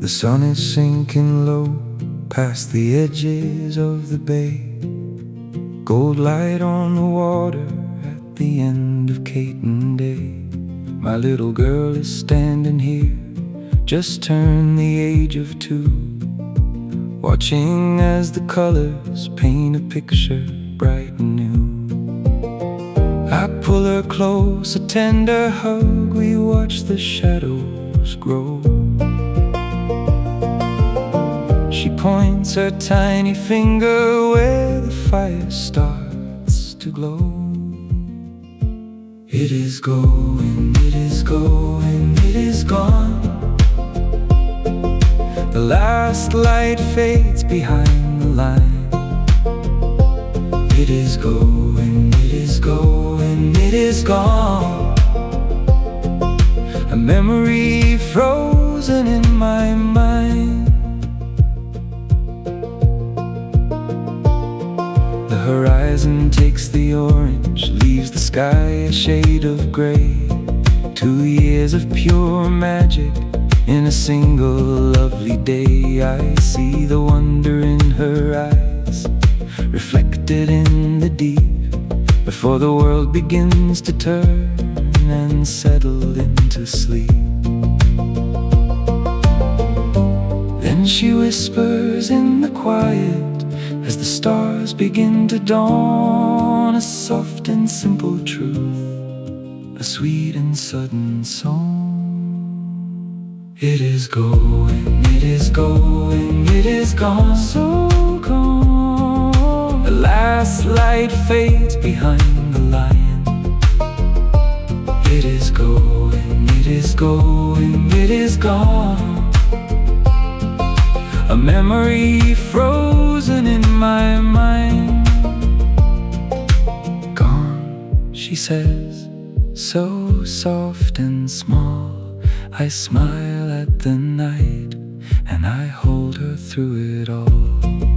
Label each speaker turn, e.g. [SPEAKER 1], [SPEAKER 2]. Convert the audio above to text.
[SPEAKER 1] The sun is sinking low past the edges of the bay. Gold light on the water at the end of Caton Day. My little girl is standing here, just turned the age of 2, watching as the colors paint a picture bright and new. I pull her close, a tender hug, we watch the shadows grow. She points her tiny finger where the fire starts to glow. It is going, it is going, it is gone. The last light fades behind the line. It is going, it is going, it is gone. A memory frozen in my mind. The horizon takes the orange, leaves the sky a shade of gray. 2 years of pure magic in a single lovely day. I see the wonder in her eyes, reflected in the deep, before the world begins to turn and settle into sleep. Then she whispers in the quiet as the stars begin to dawn, a soft and simple truth, a sweet and sudden song. It is going, it is going, it is gone, so gone. The last light fades behind the lion. It is going, it is going, it is gone. A memory frozen in my mind. Gone, she says, so soft and small. I smile at the night and I hold her through it all.